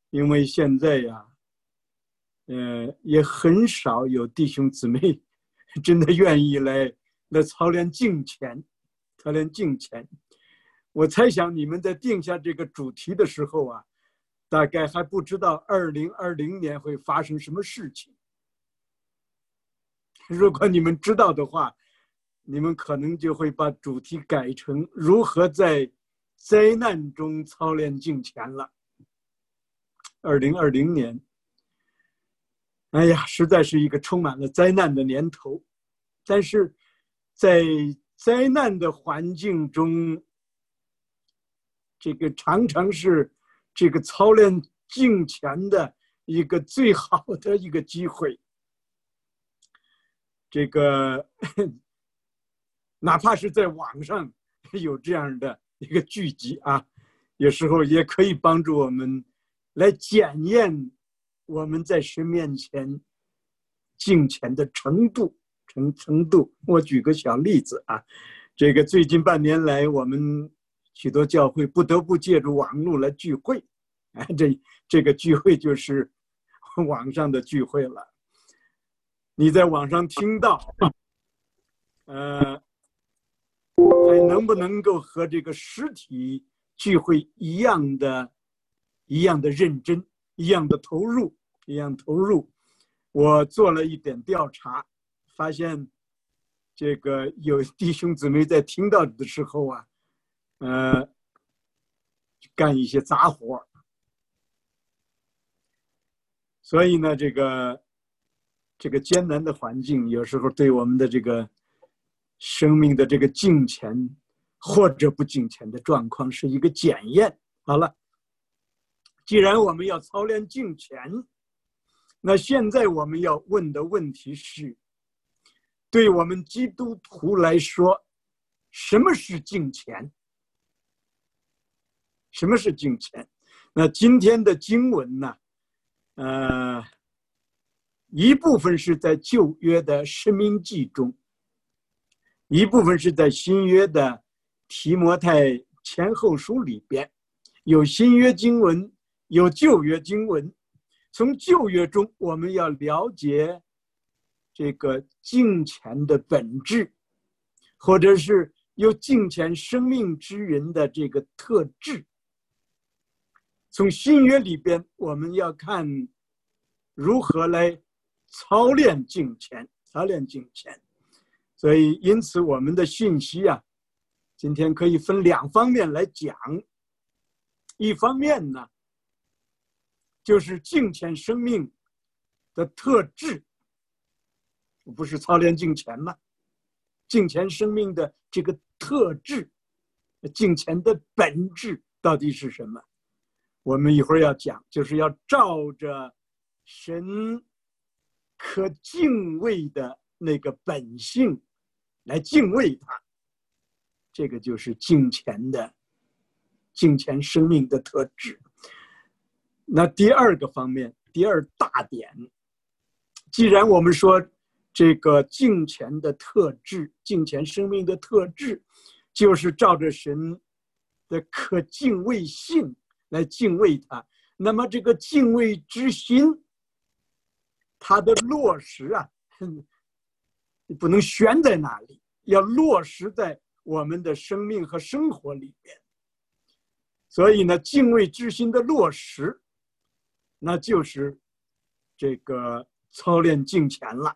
因为现在呀，也很少有弟兄姊妹真的愿意来操练敬虔，操练敬虔。我猜想你们在定下这个主题的时候啊，大概还不知道2020年会发生什么事情。如果你们知道的话，你们可能就会把主题改成如何在灾难中操练敬虔了。2020年，哎呀，实在是一个充满了灾难的年头。但是在灾难的环境中，这个常常是这个操练敬虔的一个最好的一个机会。这个哪怕是在网上有这样的一个聚集啊，有时候也可以帮助我们来检验我们在神面前敬虔的程度。我举个小例子啊，这个最近半年来，我们许多教会不得不借助网络来聚会，这个聚会就是网上的聚会了。你在网上听到，还能不能够和这个实体聚会一样的认真，一样的投入？我做了一点调查，发现这个有弟兄姊妹在听到的时候啊，干一些杂活。所以呢，这个艰难的环境，有时候对我们的这个生命的这个敬虔或者不敬虔的状况是一个检验。好了，既然我们要操练敬虔，那现在我们要问的问题是，对我们基督徒来说，什么是敬虔？什么是敬虔？那今天的经文呢，一部分是在旧约的申命记中，一部分是在新约的提摩太前后书里边，有新约经文，有旧约经文。从旧约中，我们要了解这个敬虔的本质，或者是有敬虔生命之人的这个特质。从新约里边，我们要看如何来操练敬虔。所以因此我们的信息啊，今天可以分两方面来讲。一方面呢，就是敬虔生命的特质，不是操练敬虔吗？敬虔生命的这个特质，敬虔的本质到底是什么？我们一会儿要讲，就是要照着神可敬畏的那个本性来敬畏他，这个就是敬虔生命的特质。那第二个方面，第二大点，既然我们说这个敬虔的特质，敬虔生命的特质，就是照着神的可敬畏性来敬畏他，那么这个敬畏之心，它的落实啊，不能悬在那里，要落实在我们的生命和生活里边。所以呢，敬畏之心的落实，那就是这个操练敬虔了。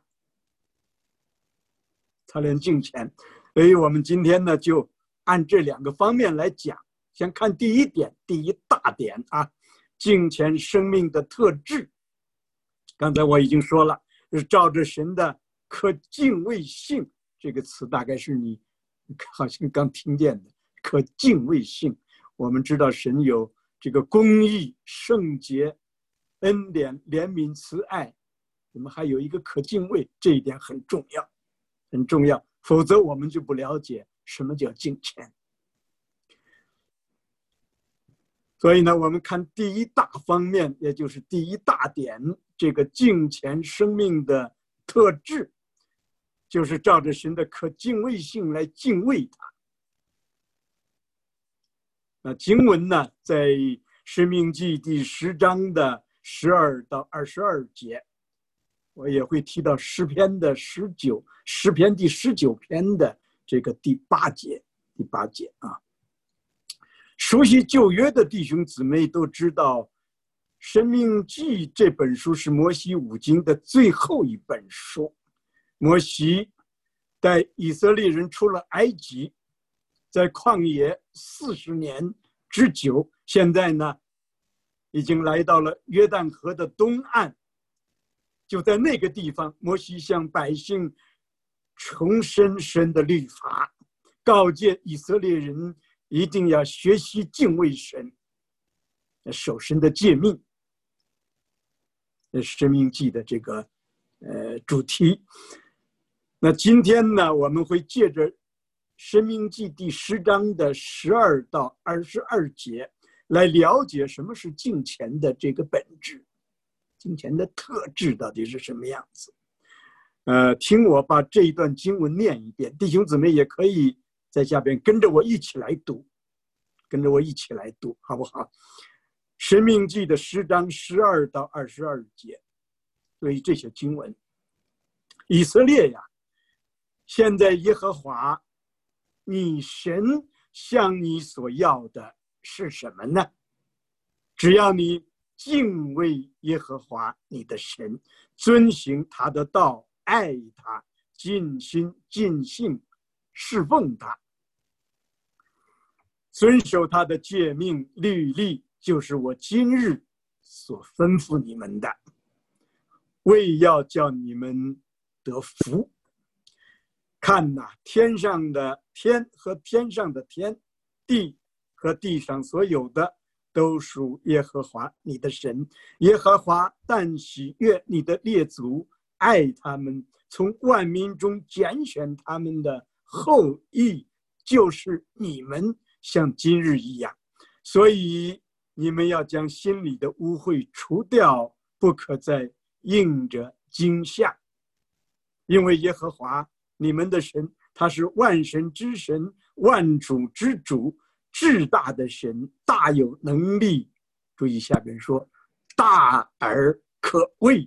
操练敬虔，所以我们今天呢，就按这两个方面来讲。先看第一点，第一大点啊，敬虔生命的特质。刚才我已经说了，是照着神的可敬畏性，这个词大概是你好像刚听见的，可敬畏性。我们知道神有这个公义、圣洁、恩典、怜悯、慈爱，我们还有一个可敬畏，这一点很重要，很重要，否则我们就不了解什么叫敬虔。所以呢，我们看第一大方面，也就是第一大点，这个敬虔生命的特质，就是照着神的可敬畏性来敬畏他。那经文呢，在申命记第10章的12到22节，我也会提到诗篇第19篇的这个第8节啊。熟悉旧约的弟兄姊妹都知道，《申命记》这本书是摩西五经的最后一本书。摩西带以色列人出了埃及，在旷野40年之久，现在呢，已经来到了约旦河的东岸。就在那个地方，摩西向百姓重申神的律法，告诫以色列人一定要学习敬畏神，守神的诫命。申命记的这个主题。那今天呢，我们会借着申命记第10章的12到22节来了解什么是敬虔的这个本质，敬虔的特质到底是什么样子。听我把这一段经文念一遍，弟兄姊妹也可以在下边跟着我一起来读，好不好？申命记的10章12到22节，对于这些经文，以色列呀，现在耶和华你神向你所要的是什么呢？只要你敬畏耶和华你的神，遵行他的道，爱他，尽心尽性侍奉他，遵守他的诫命律例，就是我今日所吩咐你们的，为要叫你们得福。看哪，天上的天和天上的天，地和地上所有的，都属耶和华你的神。耶和华但喜悦你的列祖，爱他们，从万民中拣选他们的后裔，就是你们，像今日一样。所以你们要将心里的污秽除掉，不可再应着惊吓，因为耶和华你们的神，他是万神之神，万主之主，至大的神，大有能力。注意下边说，大而可畏，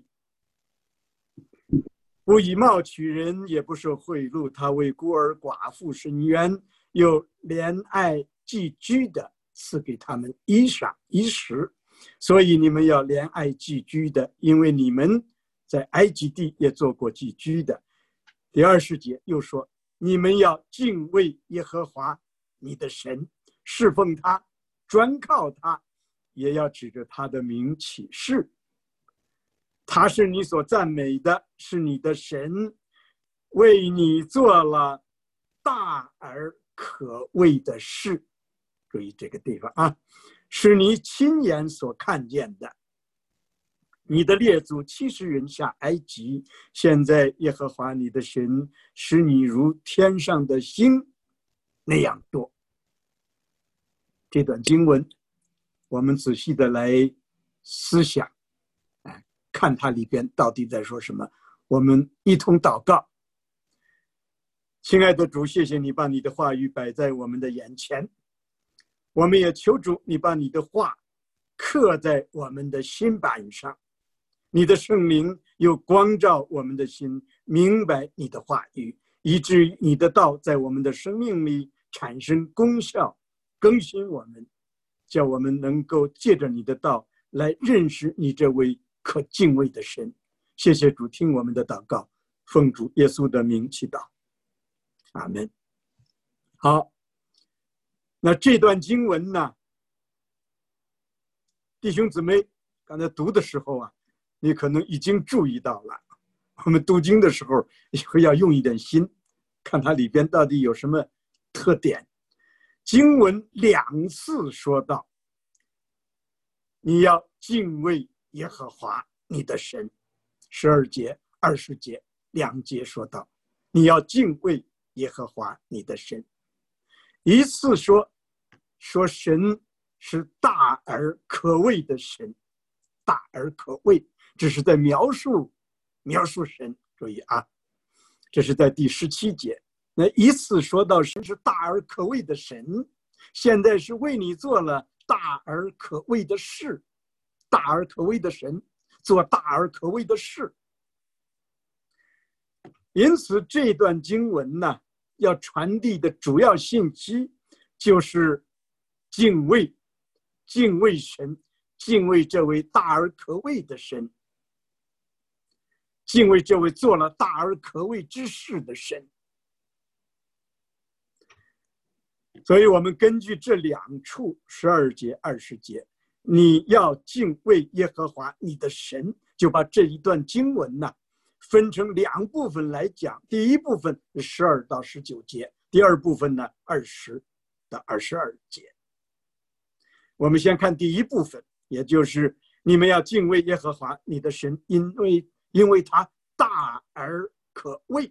不以貌取人，也不受贿赂。他为孤儿寡妇伸冤，又怜爱寄居的，赐给他们衣裳衣食。所以你们要怜爱寄居的，因为你们在埃及地也做过寄居的。第20节又说，你们要敬畏耶和华你的神，侍奉他，专靠他，也要指着他的名起誓。他是你所赞美的，是你的神，为你做了大而可畏的事。注意这个地方啊，是你亲眼所看见的。你的列祖70人下埃及，现在耶和华你的神使你如天上的星那样多。这段经文我们仔细的来思想，看它里边到底在说什么。我们一同祷告。亲爱的主，谢谢你把你的话语摆在我们的眼前，我们也求主你把你的话刻在我们的心板上，你的圣灵又光照我们的心，明白你的话语，以至于你的道在我们的生命里产生功效，更新我们，叫我们能够借着你的道来认识你这位可敬畏的神。谢谢主，听我们的祷告，奉主耶稣的名祈祷，阿们。好，那这段经文呢，弟兄姊妹刚才读的时候啊，你可能已经注意到了，我们读经的时候要用一点心，看它里边到底有什么特点。经文2次说到，你要敬畏耶和华你的神。12节、20节2节说到，你要敬畏耶和华你的神。一次说神是大而可畏的神，大而可畏，这是在描述神。注意啊，这是在第17节。那一次说到神是大而可畏的神，现在是为你做了大而可畏的事，大而可畏的神，做大而可畏的事。因此，这段经文呢，要传递的主要信息就是敬畏，敬畏神，敬畏这位大而可畏的神，敬畏这位做了大而可畏之事的神。所以我们根据这两处12节、20节，你要敬畏耶和华你的神，就把这一段经文呢分成2部分来讲。第一部分12到19节，第二部分呢20到22节。我们先看第一部分，也就是你们要敬畏耶和华你的神，因为他大而可畏。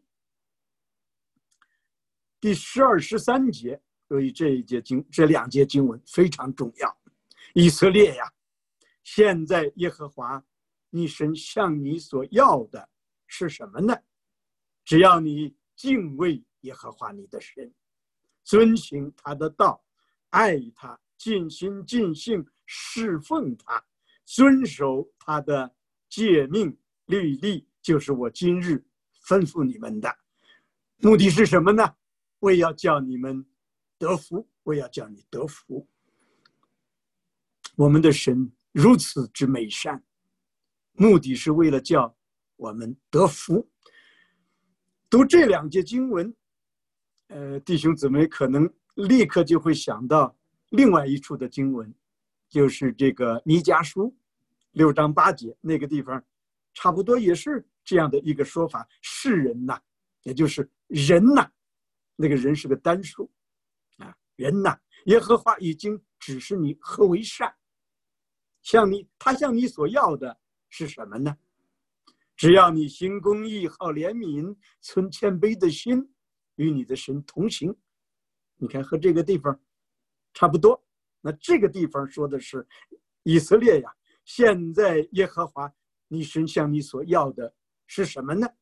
第12、13节。所以这2节经文非常重要。以色列呀，现在耶和华你神向你所要的是什么呢？只要你敬畏耶和华你的神，遵行他的道，爱他，尽心尽性侍奉他，遵守他的诫命律例，就是我今日吩咐你们的。目的是什么呢？为要叫你们得福，我要叫你得福。我们的神如此之美善，目的是为了叫我们得福。读这2节经文，弟兄姊妹可能立刻就会想到另外一处的经文，就是这个弥迦书6章8节，那个地方差不多也是这样的一个说法。世人呐，也就是人呐，那个人是个单数。人呐，耶和华已经指示你何为善，他向你所要的是什么呢？只要你行公义，好怜悯，存谦卑的心，与你的神同行。你看和这个地方差不多。那这个地方说的是以色列呀，现在耶和华你神向你所要的是什么呢？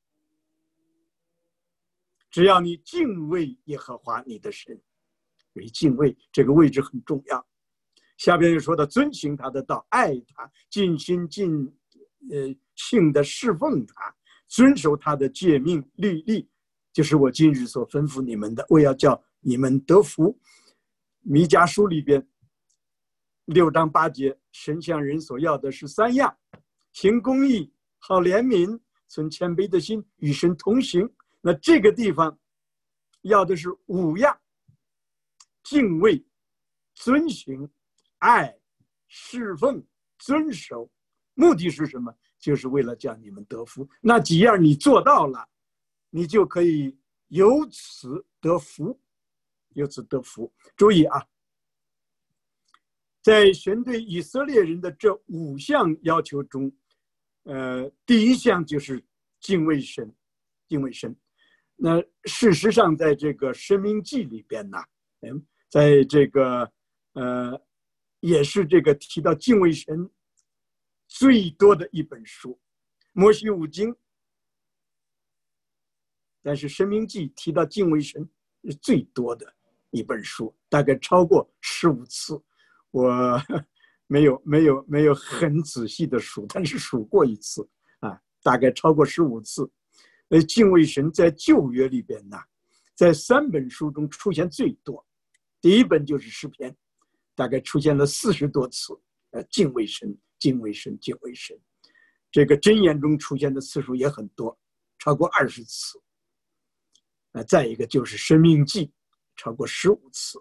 只要你敬畏耶和华你的神。为敬畏这个位置很重要。下边又说到遵行他的道，爱他，尽心尽性的侍奉他，遵守他的诫命律例，就是我今日所吩咐你们的，我要叫你们得福。弥迦书里边6章8节，神向人所要的是3样：行公义，好怜悯，存谦卑的心，与神同行。那这个地方要的是5样：敬畏、遵行、爱、侍奉、遵守。目的是什么？就是为了叫你们得福。那几样你做到了，你就可以由此得福，由此得福。注意啊，在神对以色列人的这5项要求中，第1项就是敬畏神，敬畏神。那事实上，在这个申命记里边呢，在这个也是这个提到敬畏神最多的一本书，摩西五经。但是申命记提到敬畏神是最多的一本书，大概超过15次。我没有很仔细的数，但是数过一次啊，大概超过15次。敬畏神在旧约里边呢，在3本书中出现最多。第1本就是诗篇，大概出现了40多次。敬畏神，敬畏神，敬畏神。这个箴言中出现的次数也很多，超过20次。再一个就是申命记，超过15次。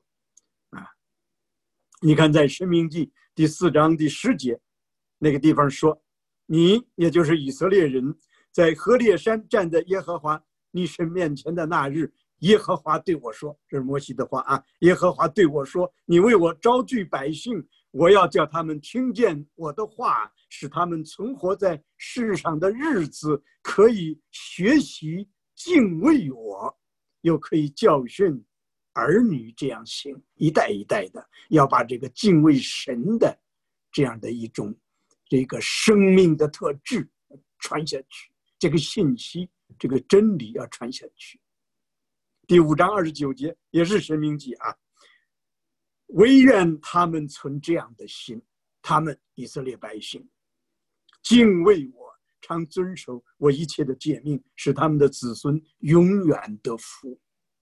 你看在申命记第4章第10节那个地方说，你也就是以色列人，在何烈山站在耶和华你神面前的那日，耶和华对我说，这是摩西的话啊，耶和华对我说，你为我招聚百姓，我要叫他们听见我的话，使他们存活在世上的日子可以学习敬畏我，又可以教训儿女这样行，一代一代的要把这个敬畏神的这样的一种这个生命的特质传下去，这个信息，这个真理要传下去。第5章29节也是申命记啊， 唯愿他们存这样的心，他们以色列百姓敬畏我，常遵守我一切的诫命，使他们的子孙永远得福。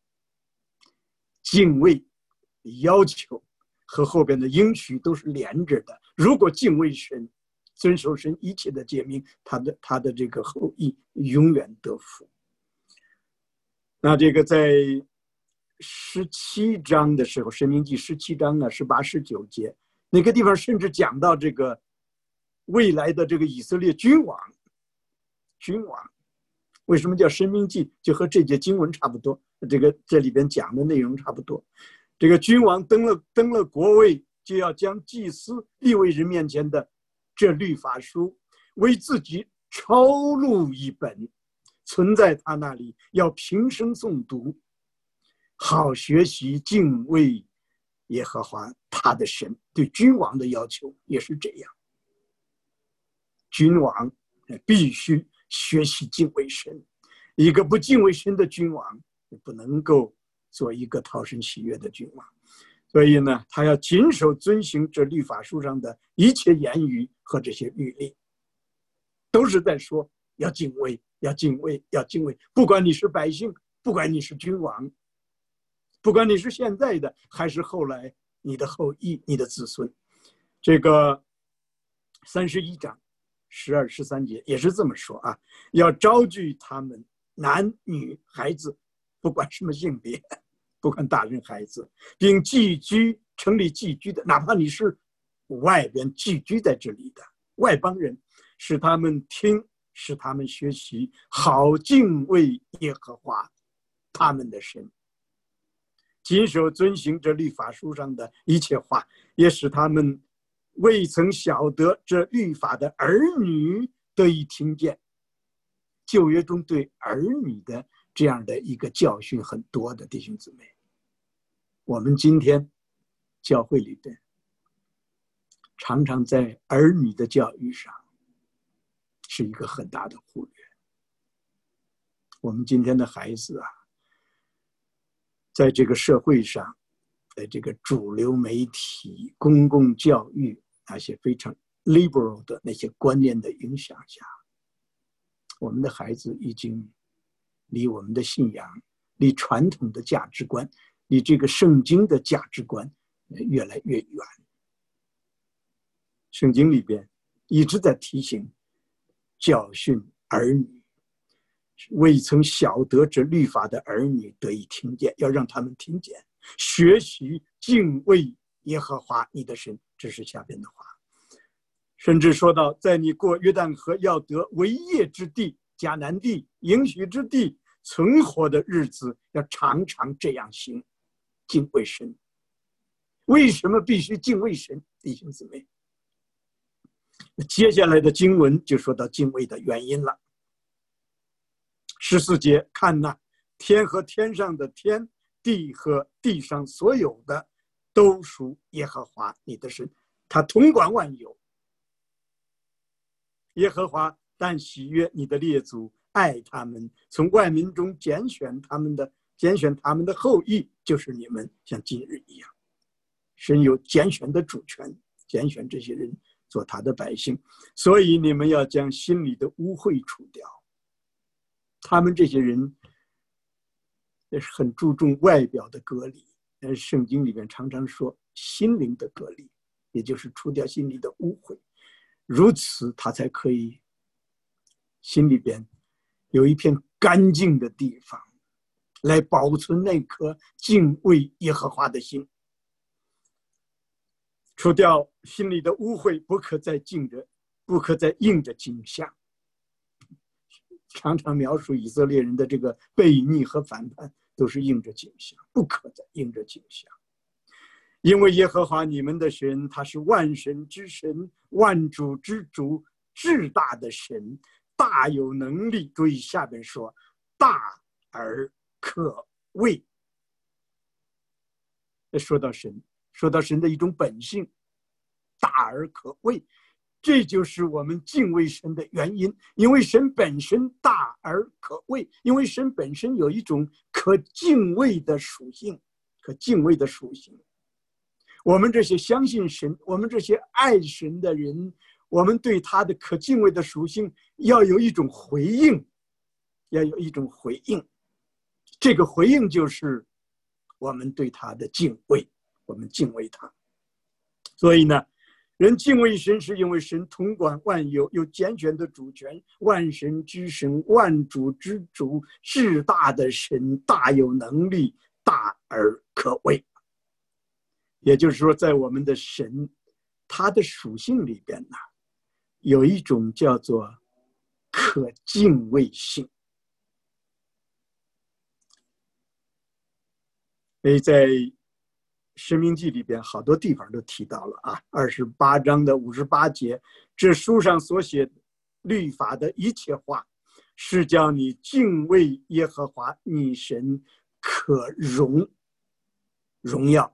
敬畏要求和后边的应许都是连着的。如果敬畏神，遵守神一切的诫命，他的这个后裔永远得福。那这个在17章的时候，申命记17章啊18、19节，那个地方甚至讲到这个未来的这个以色列君王。为什么叫申命记？就和这节经文差不多，这里边讲的内容差不多。这个君王登了国位，就要将祭司利未人面前的这律法书为自己抄录一本，存在他那里，要平生诵读，好学习敬畏耶和华他的神。对君王的要求也是这样，君王必须学习敬畏神。一个不敬畏神的君王不能够做一个讨神喜悦的君王。所以呢，他要谨守遵行这律法书上的一切言语和这些律例，都是在说要敬畏，要敬畏，要敬畏。不管你是百姓，不管你是君王，不管你是现在的还是后来你的后裔、你的子孙。这个31章12、13节也是这么说啊，要招聚他们男女孩子，不管什么性别，不管大人孩子，并寄居城里寄居的，哪怕你是外边寄居在这里的外邦人，使他们听，使他们学习，好敬畏耶和华他们的神，谨守遵行这律法书上的一切话，也使他们未曾晓得这律法的儿女得以听见。旧约中对儿女的这样的一个教训很多的，弟兄姊妹，我们今天教会里边常常在儿女的教育上是一个很大的忽略。我们今天的孩子啊，在这个社会上，在这个主流媒体、公共教育那些非常 liberal 的那些观念的影响下，我们的孩子已经离我们的信仰、离传统的价值观、离这个圣经的价值观越来越远。圣经里边一直在提醒、教训儿女，未曾晓得这律法的儿女得以听见，要让他们听见，学习敬畏耶和华你的神。这是下边的话。甚至说到，在你过约旦河要得为业之地、迦南地、应许之地存活的日子，要常常这样行，敬畏神。为什么必须敬畏神，弟兄姊妹？接下来的经文就说到敬畏的原因了。14节，看哪，天和天上的天，地和地上所有的，都属耶和华你的神，他统管万有。耶和华但喜悦你的列祖，爱他们，从万民中拣选他们的后裔，就是你们，像今日一样。神有拣选的主权，拣选这些人做他的百姓，所以你们要将心里的污秽除掉。他们这些人也是很注重外表的隔离，但是圣经里面常常说心灵的隔离，也就是除掉心里的污秽，如此他才可以心里边有一片干净的地方，来保存那颗敬畏耶和华的心。除掉心里的污秽，不可再应着景象。常常描述以色列人的这个悖逆和反叛，都是应着景象，不可再应着景象。因为耶和华你们的神，他是万神之神，万主之主，至大的神，大有能力。注意下边说，大而可畏。说到神的一种本性，大而可畏，这就是我们敬畏神的原因。因为神本身大而可畏，因为神本身有一种可敬畏的属性， 我们这些相信神，我们这些爱神的人，我们对他的可敬畏的属性要有一种回应，要有一种回应。这个回应就是我们对他的敬畏，我们敬畏他。所以呢，人敬畏神是因为神统管万有，有拣选的主权，万神之神，万主之主，至大的神，大有能力，大而可畏。也就是说，在我们的神他的属性里边呢，有一种叫做可敬畏性。所以在申命记里边好多地方都提到了啊，28章的58节，这书上所写律法的一切话，是叫你敬畏耶和华你神，可荣耀，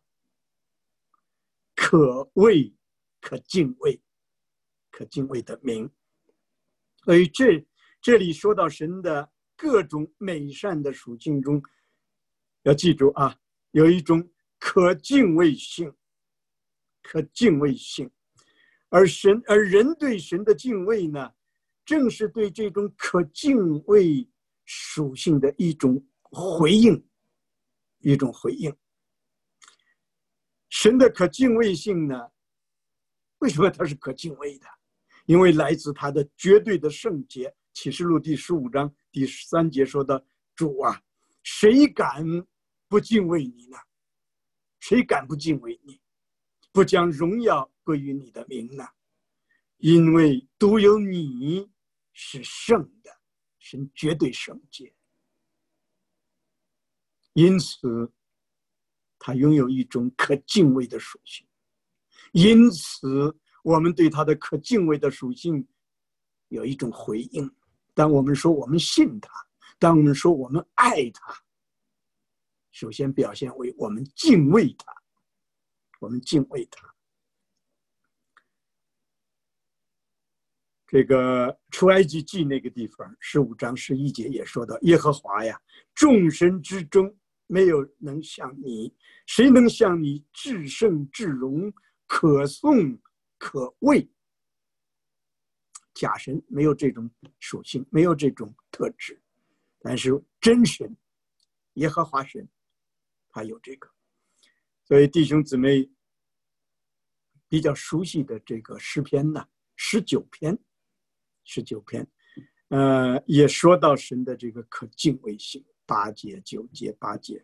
可畏，可敬畏，可敬畏的名。所以这里说到神的各种美善的属性中，要记住啊，有一种可敬畏性，可敬畏性。而人对神的敬畏呢，正是对这种可敬畏属性的一种回应，一种回应。神的可敬畏性呢，为什么它是可敬畏的？因为来自他的绝对的圣洁。启示录第15章第13节说的：“主啊，谁敢不敬畏你呢？谁敢不敬畏你，不将荣耀归于你的名呢？因为独有你是圣的，神绝对圣洁。因此，他拥有一种可敬畏的属性。因此，我们对他的可敬畏的属性有一种回应。当我们说我们信他，当我们说我们爱他，首先表现为我们敬畏他，我们敬畏他。这个出埃及记那个地方15章11节也说到，耶和华呀，众神之中没有能像你，谁能像你至圣至荣，可颂可畏？假神没有这种属性，没有这种特质，但是真神耶和华神他有这个。所以弟兄姊妹比较熟悉的这个诗篇呢，19篇也说到神的这个可敬畏性，8节9节8节，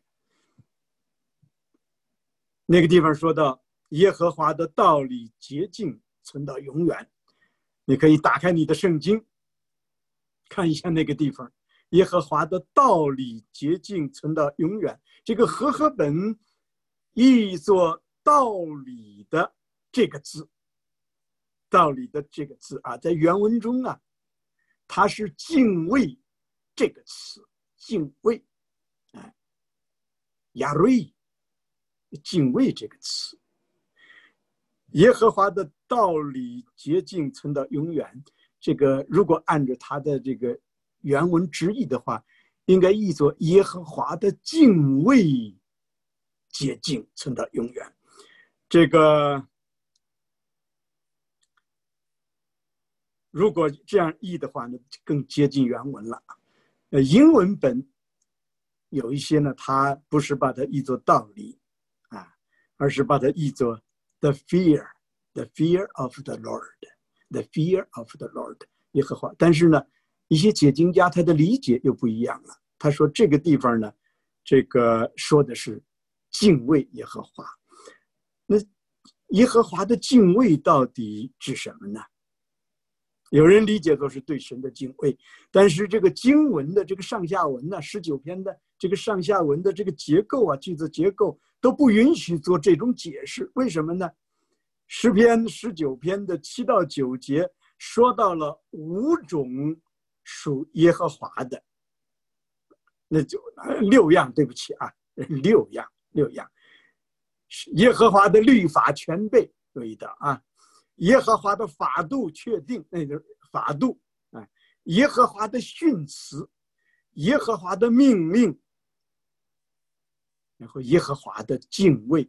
那个地方说到耶和华的道理洁净，存到永远。你可以打开你的圣经，看一下那个地方，耶和华的道理洁净，存到永远。这个和合本译作道理的这个字，道理的这个字啊，在原文中啊，它是敬畏这个词，敬畏，亚瑞，敬畏这个词。耶和华的道理洁净，存到永远。这个如果按照他的这个原文直译的话，应该译作耶和华的敬畏洁净，存到永远。这个如果这样译的话呢，更接近原文了。英文本有一些呢，它不是把它译作道理啊，而是把它译作 the fear of the Lord，the fear of the Lord， 耶和华。但是呢，一些解经家他的理解又不一样了。他说这个地方呢，这个说的是敬畏耶和华。那耶和华的敬畏到底指什么呢？有人理解作是对神的敬畏，但是这个经文的这个上下文呢，19篇的这个上下文的这个结构啊，句子结构都不允许做这种解释。为什么呢？诗篇19篇的7到9节说到了5种属耶和华的，那就6样，对不起啊，6样。耶和华的律法全备，注意到啊。耶和华的法度确定，那就是法度，耶和华的训词，耶和华的命令，然后耶和华的敬畏，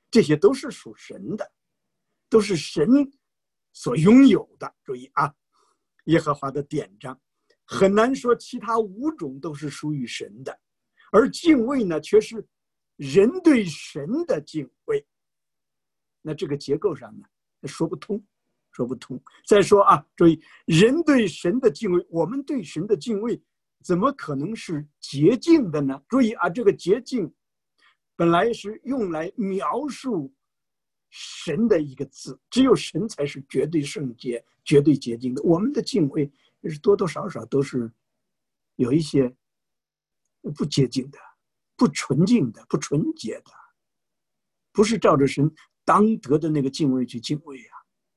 这些都是属神的，都是神所拥有的。注意啊，耶和华的典章很难说其他5种都是属于神的，而敬畏呢，却是人对神的敬畏。那这个结构上呢，说不通。再说啊，注意，人对神的敬畏，我们对神的敬畏，怎么可能是洁净的呢？注意啊，这个洁净本来是用来描述神的一个字，只有神才是绝对圣洁、绝对洁净的。我们的敬畏是多多少少都是有一些不洁净的、不纯净的、不纯洁的，不是照着神当得的那个敬畏去敬畏啊。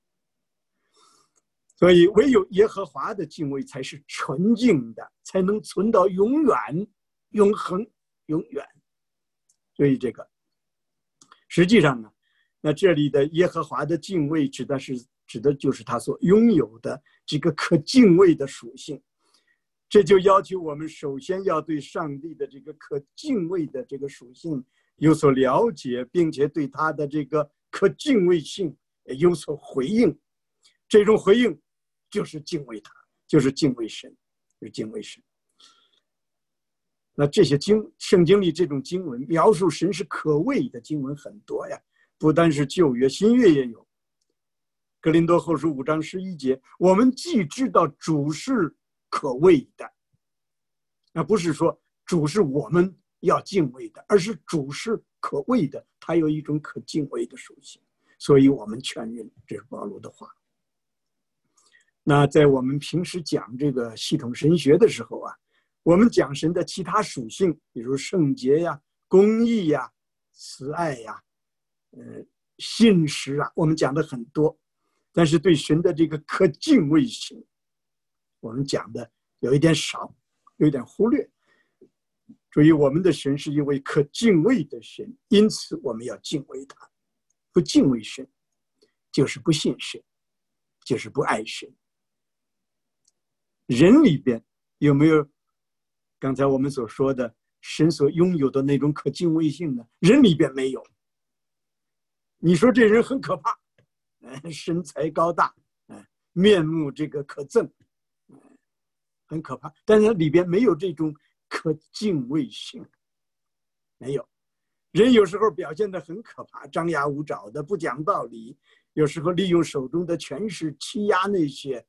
所以唯有耶和华的敬畏才是纯净的，才能存到永远、永恒、永远。所以这个实际上呢，那这里的耶和华的敬畏指的就是他所拥有的这个可敬畏的属性。这就要求我们首先要对上帝的这个可敬畏的这个属性有所了解，并且对他的这个可敬畏性有所回应。这种回应就是敬畏他，就是敬畏神，就是敬畏神。那这些圣经里这种经文描述神是可畏的经文很多呀，不单是旧约，新约也有。哥林多后书5章11节，我们既知道主是可畏的，那不是说主是我们要敬畏的，而是主是可畏的，他有一种可敬畏的属性，所以我们全认，这是保罗的话。那在我们平时讲这个系统神学的时候啊，我们讲神的其他属性，比如圣洁呀、公义呀、慈爱呀、信实啊，我们讲的很多。但是对神的这个可敬畏性，我们讲的有一点少，有一点忽略。注意，我们的神是一位可敬畏的神，因此我们要敬畏他。不敬畏神，就是不信神，就是不爱神。人里边有没有刚才我们所说的神所拥有的那种可敬畏性呢？人里边没有。你说这人很可怕，身材高大，面目这个可憎，很可怕，但是里边没有这种可敬畏性，没有。人有时候表现得很可怕，张牙舞爪的，不讲道理，有时候利用手中的权势欺压那些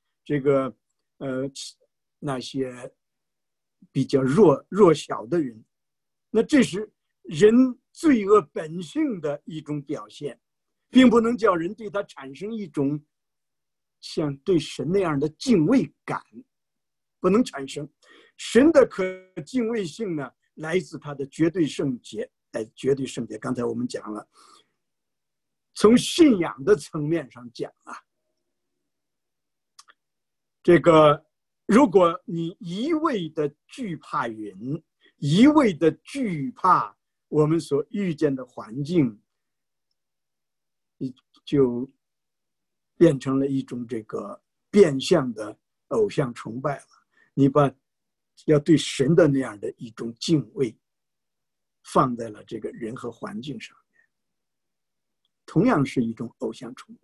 那些比较弱小的人，那这是人罪恶本性的一种表现，并不能叫人对他产生一种像对神那样的敬畏感，不能产生。神的可敬畏性呢，来自他的绝对圣洁，绝对圣洁。刚才我们讲了，从信仰的层面上讲啊，这个如果你一味的惧怕人，一味的惧怕我们所遇见的环境，就变成了一种这个变相的偶像崇拜了。你把要对神的那样的一种敬畏放在了这个人和环境上面，同样是一种偶像崇拜。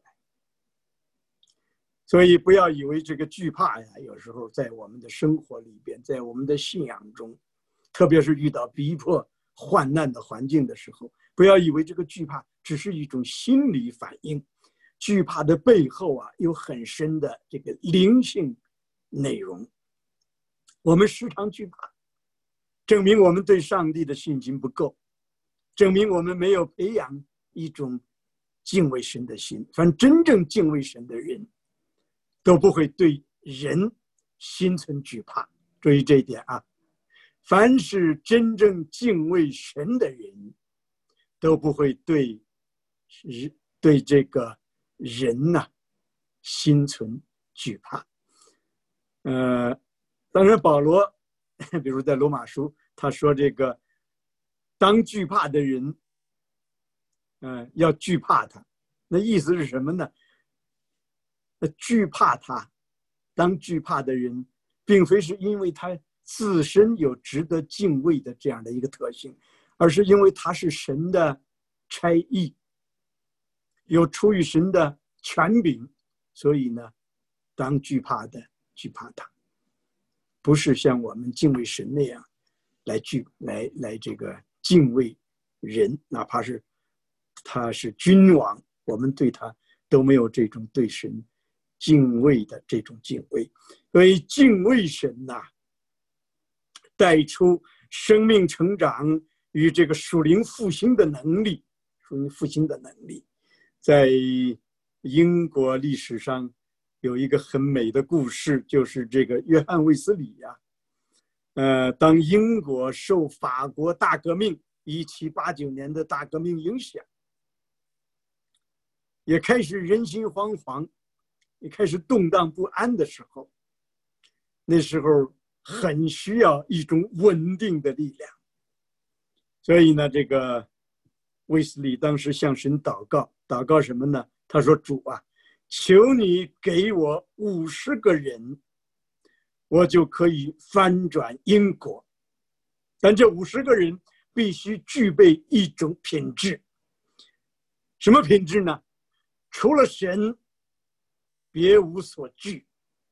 所以不要以为这个惧怕呀，有时候在我们的生活里边，在我们的信仰中，特别是遇到逼迫患难的环境的时候，不要以为这个惧怕只是一种心理反应，惧怕的背后啊，有很深的这个灵性内容。我们时常惧怕，证明我们对上帝的信心不够，证明我们没有培养一种敬畏神的心。反正真正敬畏神的人都不会对人心存惧怕，注意这一点啊！凡是真正敬畏神的人，都不会对这个人呐心存惧怕。当然保罗，比如在罗马书，他说这个当惧怕的人，要惧怕他，那意思是什么呢？惧怕他，当惧怕的人，并非是因为他自身有值得敬畏的这样的一个特性，而是因为他是神的差役， 有出于神的权柄，所以呢，当惧怕的惧怕他，不是像我们敬畏神那样来这个敬畏人，哪怕是他是君王，我们对他都没有这种对神敬畏的这种敬畏。所以敬畏神呐，带出生命成长与这个属灵复兴的能力，属灵复兴的能力。在英国历史上有一个很美的故事，就是这个约翰卫斯理呀，当英国受法国大革命1789年的大革命影响，也开始人心惶惶，也开始动荡不安的时候，那时候很需要一种稳定的力量。所以呢，这个卫斯理当时向神祷告，祷告什么呢？他说：主啊，求你给我50个人，我就可以翻转英国。但这50个人必须具备一种品质，什么品质呢？除了神，别无所惧；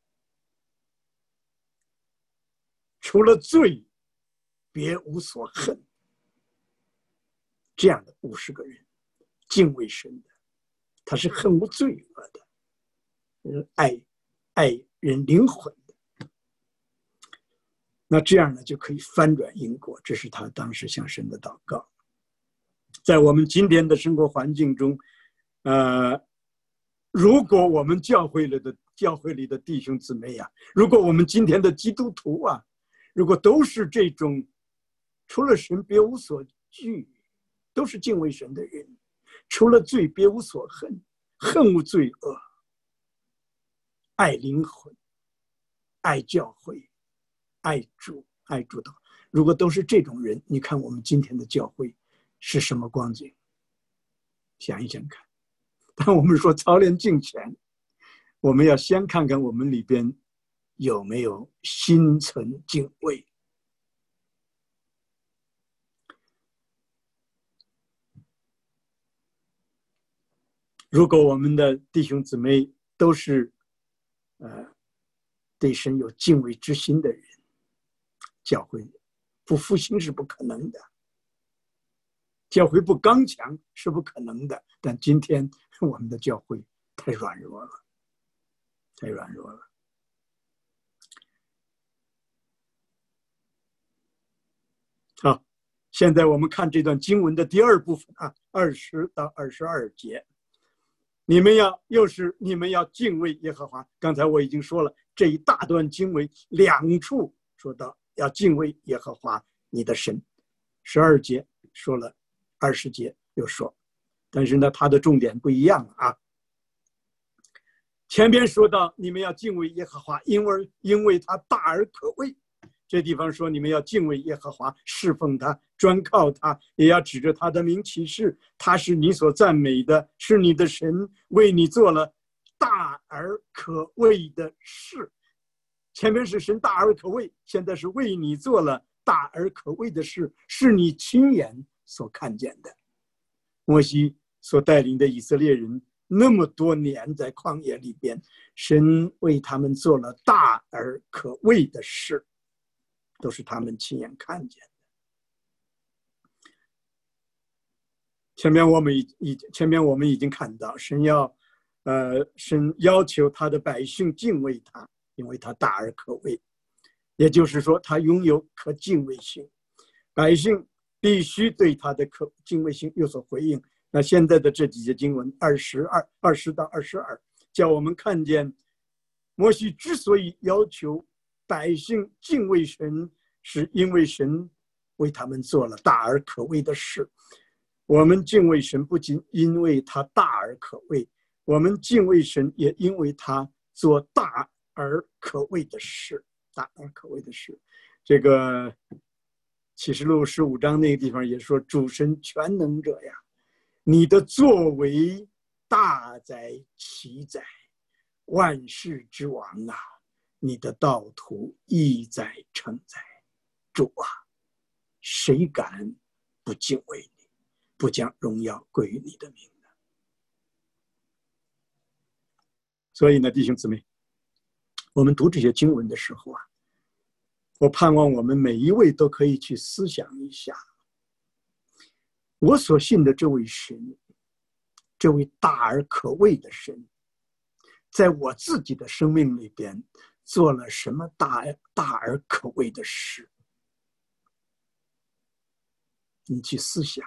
除了罪，别无所恨。这样的50个人，敬畏神的，他是恨无罪恶的，爱人灵魂的。那这样呢，就可以翻转英国。这是他当时向神的祷告。在我们今天的生活环境中，如果我们教会里的弟兄姊妹啊，如果我们今天的基督徒啊，如果都是这种除了神别无所惧，都是敬畏神的人，除了罪别无所恨，恨无罪恶，爱灵魂，爱教会，爱主的话，如果都是这种人，你看我们今天的教会是什么光景？想一想看。当我们说操练敬虔，我们要先看看我们里边有没有心存敬畏。如果我们的弟兄姊妹都是对神有敬畏之心的人，教会不复兴是不可能的，教会不刚强是不可能的。但今天我们的教会太软弱了，太软弱了。好，现在我们看这段经文的第2部分啊，20到22节。你们要敬畏耶和华。刚才我已经说了，这一大段经文2处说到要敬畏耶和华你的神。12节说了，20节又说，但是呢，它的重点不一样啊。前边说到你们要敬畏耶和华，因为他大而可畏。这地方说你们要敬畏耶和华，侍奉他，专靠他，也要指着他的名起誓，他是你所赞美的，是你的神，为你做了大而可畏的事。前面是神大而可畏，现在是为你做了大而可畏的事，是你亲眼所看见的。摩西所带领的以色列人那么多年在旷野里边，神为他们做了大而可畏的事，都是他们亲眼看见的。前面我们已经看到，神要求他的百姓敬畏他，因为他大而可畏，也就是说他拥有可敬畏性，百姓必须对他的可敬畏性有所回应。那现在的这几节经文20到22，叫我们看见摩西之所以要求百姓敬畏神，是因为神为他们做了大而可畏的事。我们敬畏神不仅因为他大而可畏，我们敬畏神也因为他做大而可畏的事。大而可畏的事，这个启示录15章那个地方也说，主神全能者呀，你的作为大哉奇哉，万世之王啊，你的道途义哉诚哉。主啊，谁敢不敬畏你，不将荣耀归于你的名呢？ 所以呢，弟兄姊妹，我们读这些经文的时候啊，我盼望我们每一位都可以去思想一下，我所信的这位神，这位大而可畏的神，在我自己的生命里边做了什么大而可畏的事？你去思想。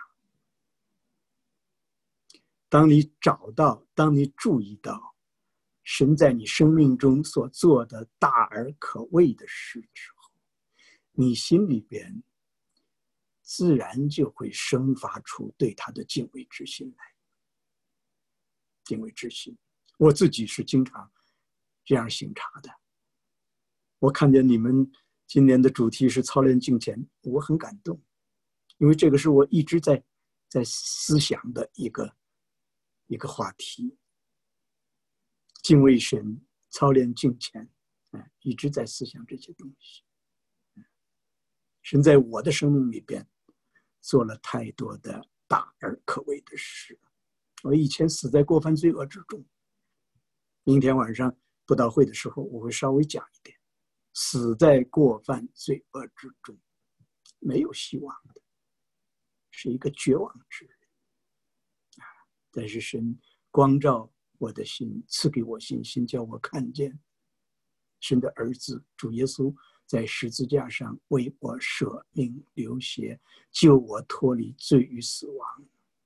当你找到，当你注意到神在你生命中所做的大而可畏的事的时候，你心里边自然就会生发出对他的敬畏之心来。敬畏之心，我自己是经常这样省察的。我看见你们今年的主题是操练敬虔，我很感动，因为这个是我一直在思想的一个话题。敬畏神，操练敬虔，一直在思想这些东西。神在我的生命里边做了太多的大而可畏的事。我以前死在过犯罪恶之中，明天晚上布道会的时候我会稍微讲一点，死在过犯罪恶之中，没有希望的，是一个绝望之人。但是神光照我的心，赐给我信心，叫我看见神的儿子主耶稣在十字架上为我舍命流血，救我脱离罪与死亡。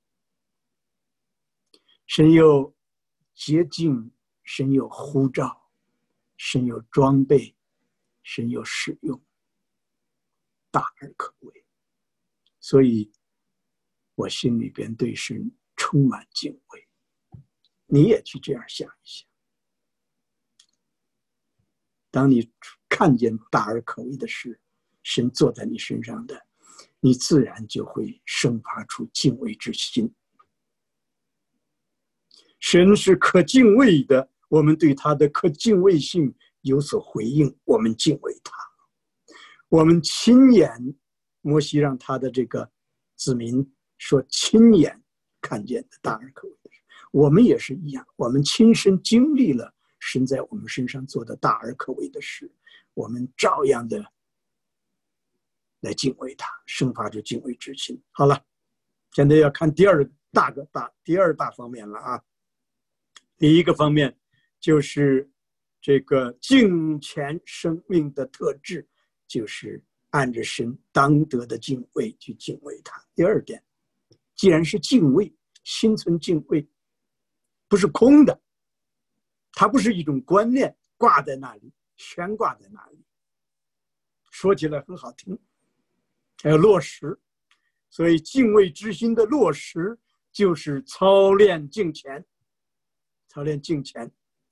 神有洁净，神有呼召，神有装备，神有使用，大而可畏。所以我心里边对神充满敬畏。你也去这样想一想，当你看见大而可畏的事，神做在你身上的，你自然就会生发出敬畏之心。神是可敬畏的，我们对他的可敬畏性有所回应，我们敬畏他。我们亲眼，摩西让他的这个子民说亲眼看见的大而可畏的事，我们也是一样，我们亲身经历了神在我们身上做的大而可畏的事，我们照样的来敬畏他，生发出敬畏之心。好了，现在要看第二大方面了啊。第一个方面就是这个敬虔生命的特质，就是按着神当得的敬畏去敬畏他。第二点，既然是敬畏，心存敬畏，不是空的，它不是一种观念挂在那里，悬挂在那里，说起来很好听，还要落实。所以敬畏之心的落实就是操练敬虔。操练敬虔，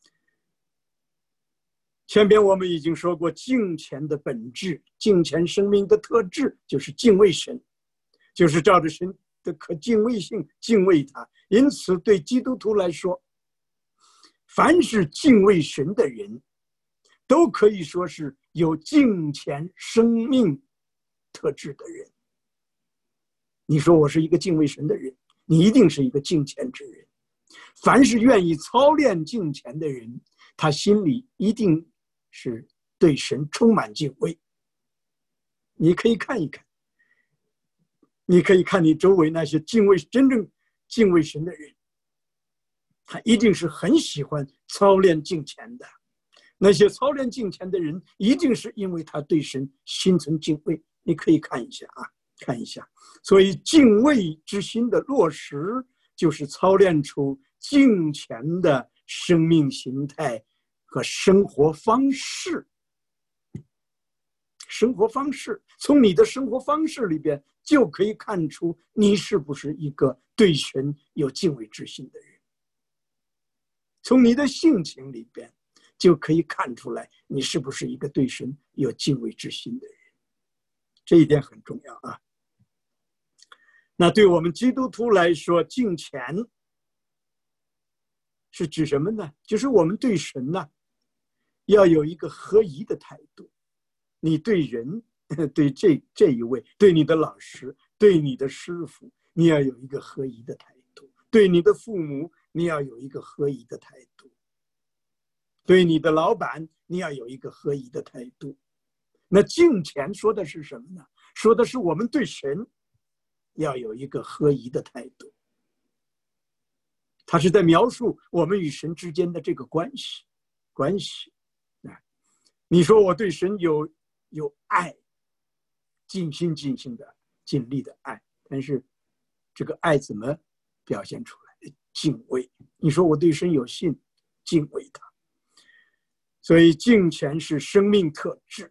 前边我们已经说过，敬虔的本质，敬虔生命的特质就是敬畏神，就是照着神的可敬畏性敬畏他。因此对基督徒来说，凡是敬畏神的人都可以说是有敬虔生命特质的人。你说我是一个敬畏神的人，你一定是一个敬虔之人。凡是愿意操练敬虔的人，他心里一定是对神充满敬畏。你可以看一看，你可以看你周围那些真正敬畏神的人，他一定是很喜欢操练敬虔的。那些操练敬虔的人，一定是因为他对神心存敬畏。你可以看一下啊，看一下。所以敬畏之心的落实，就是操练出敬虔的生命形态和生活方式。生活方式，从你的生活方式里边就可以看出你是不是一个对神有敬畏之心的人。从你的性情里边就可以看出来你是不是一个对神有敬畏之心的人。这一点很重要啊。那对我们基督徒来说，敬虔是指什么呢？就是我们对神呢，要有一个合宜的态度。你对人，对这一位，对你的老师，对你的师傅，你要有一个合宜的态度；对你的父母，你要有一个合宜的态度。 对你的老板，你要有一个合宜的态度。那敬虔说的是什么呢？说的是我们对神要有一个合宜的态度。他是在描述我们与神之间的这个关系。你说我对神有爱，尽心尽性的、尽力的爱，但是这个爱怎么表现出来？敬畏。你说我对神有信，敬畏他。所以敬虔是生命特质。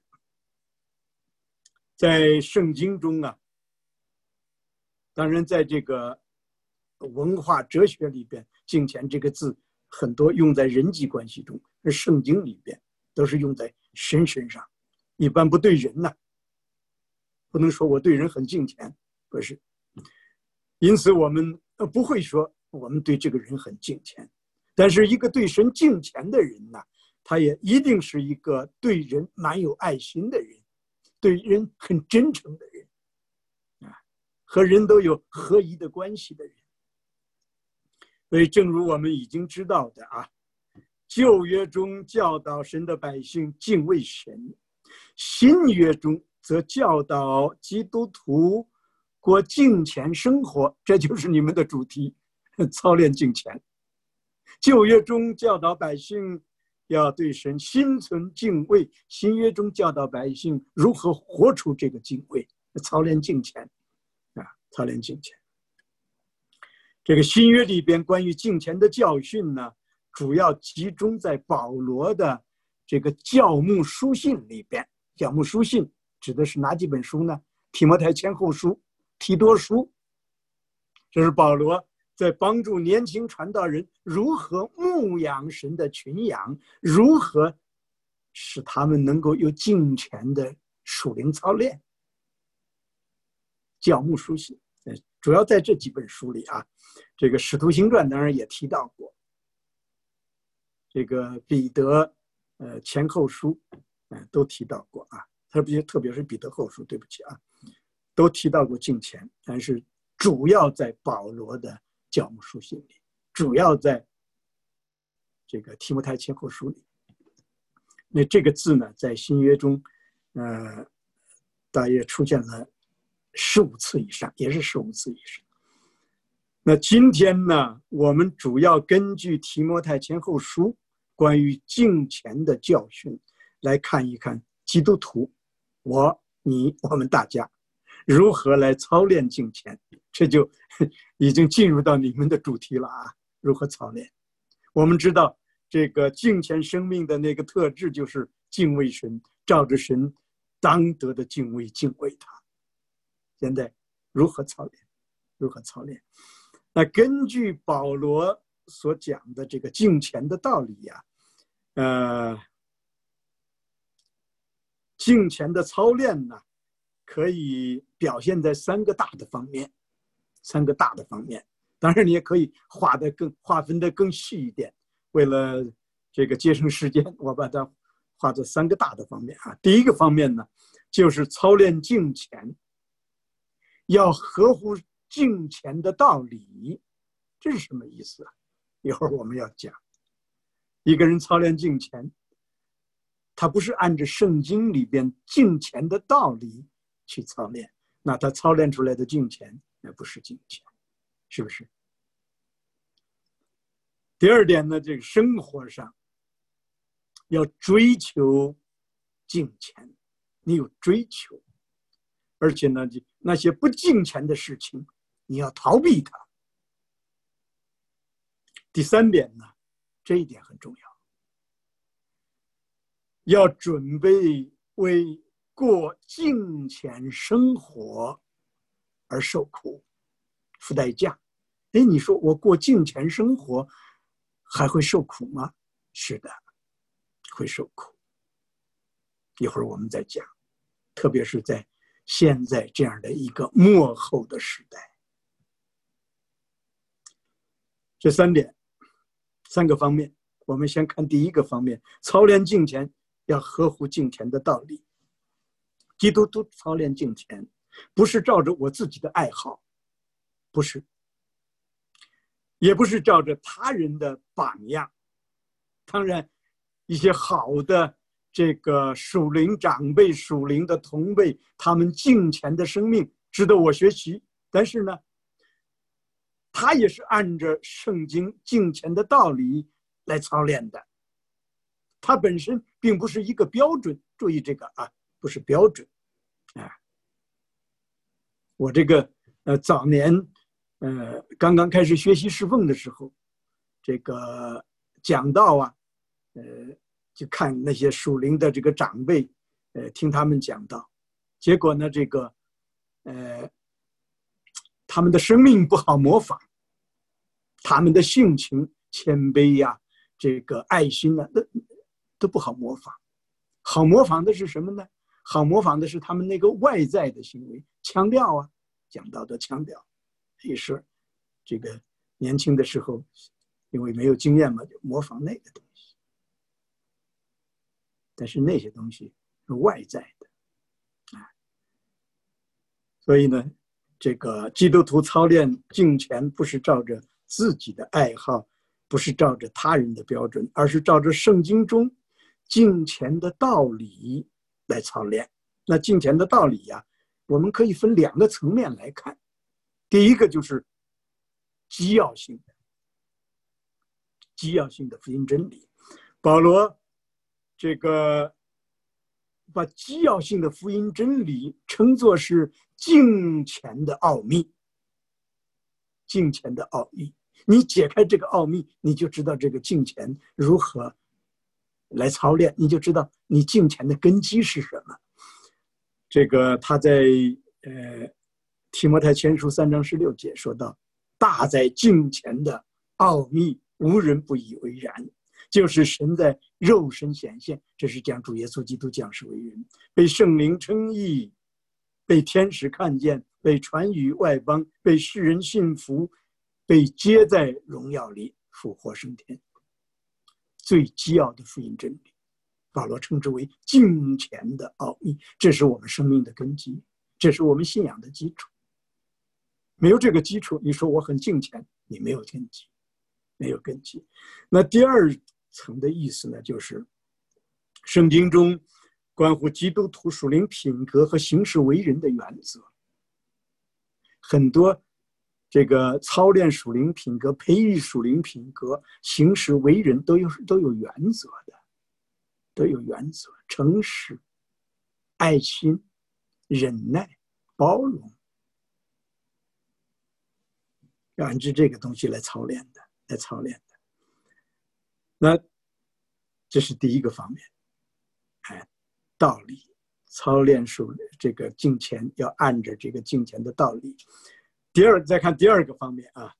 在圣经中啊，当然在这个文化哲学里边，敬虔这个字很多用在人际关系中，而圣经里边都是用在神身上，一般不对人呐，不能说我对人很敬虔，不是。因此我们不会说我们对这个人很敬虔，但是一个对神敬虔的人呢，他也一定是一个对人蛮有爱心的人，对人很真诚的人，和人都有合宜的关系的人。所以正如我们已经知道的啊，旧约中教导神的百姓敬畏神，新约中则教导基督徒过敬虔生活，这就是你们的主题，操练敬虔。旧约中教导百姓要对神心存敬畏，新约中教导百姓如何活出这个敬畏，操练敬虔操练敬虔。这个新约里边关于敬虔的教训呢，主要集中在保罗的这个教牧书信里边。教牧书信指的是哪几本书呢？提摩太前后书、提多书。这是保罗在帮助年轻传道人如何牧养神的群羊，如何使他们能够有敬虔的属灵操练。教牧书信主要在这几本书里啊，这个《使徒行传》当然也提到过，这个彼得前后书都提到过啊，特别是彼得后书，对不起啊，都提到过敬虔，但是主要在保罗的教牧书信里，主要在这个提摩太前后书里。那这个字呢，在新约中大约出现了15次以上，也是15次以上。那今天呢，我们主要根据提摩太前后书关于敬虔的教训来看一看基督徒，我、你、我们大家如何来操练敬虔。这就已经进入到你们的主题了啊！如何操练？我们知道这个敬虔生命的那个特质就是敬畏神，照着神当得的敬畏他。现在如何操练？如何操练？那根据保罗所讲的这个敬虔的道理呀，敬虔的操练呢，可以表现在3个大的方面。当然你也可以划分得更细一点，为了这个节省时间，我把它划作3个大的方面啊。第一个方面呢，就是操练敬虔要合乎敬虔的道理。这是什么意思啊？一会儿我们要讲。一个人操练敬虔，他不是按照圣经里边敬虔的道理去操练，那他操练出来的敬虔那不是敬虔，是不是？第二点呢，这个生活上要追求敬虔，你有追求，而且呢，那些不敬虔的事情你要逃避它。第3点呢，这一点很重要，要准备为过敬虔生活而受苦付代价。你说我过敬虔生活还会受苦吗？是的，会受苦。一会儿我们再讲，特别是在现在这样的一个末后的时代。这3个方面，我们先看第一个方面，操练敬虔要合乎敬虔的道理。基督徒操练敬虔不是照着我自己的爱好，不是，也不是照着他人的榜样。当然一些好的这个属灵长辈、属灵的同辈，他们敬虔的生命值得我学习。但是呢，他也是按着圣经敬虔的道理来操练的，它本身并不是一个标准。注意这个啊，不是标准啊。我这个早年刚刚开始学习侍奉的时候，这个讲道啊，就看那些属灵的这个长辈，听他们讲道，结果呢，这个他们的生命不好模仿，他们的性情谦卑呀，这个爱心呢，都不好模仿。好模仿的是什么呢？好模仿的是他们那个外在的行为，腔调啊，讲道的腔调。也是这个年轻的时候，因为没有经验嘛，就模仿那个东西。但是那些东西是外在的啊，所以呢，这个基督徒操练敬虔，不是照着自己的爱好，不是照着他人的标准，而是照着圣经中敬虔的道理来操练。那敬虔的道理呀，我们可以分2个层面来看。第一个就是基要性的福音真理。保罗这个把基要性的福音真理称作是敬虔的奥秘。敬虔的奥秘，你解开这个奥秘，你就知道这个敬虔如何来操练，你就知道你敬虔的根基是什么。这个他在提摩太前书3章16节说到：大在敬虔的奥秘，无人不以为然，就是神在肉身显现，这是讲主耶稣基督降世为人，被圣灵称义，被天使看见，被传于外邦，被世人信服，被接在荣耀里，复活升天。最基要的福音真理，保罗称之为敬虔的奥秘，这是我们生命的根基，这是我们信仰的基础。没有这个基础，你说我很敬虔，你没有根基，没有根基。那第2层的意思呢，就是圣经中关乎基督徒属灵品格和行事为人的原则。很多这个操练属灵品格、培育属灵品格、行事为人都有原则的，都有原则：诚实、爱心、忍耐、包容，要按照这个东西来操练的。那这是第一个方面，道理操练属这个敬虔，要按着这个敬虔的道理。再看第2个方面啊，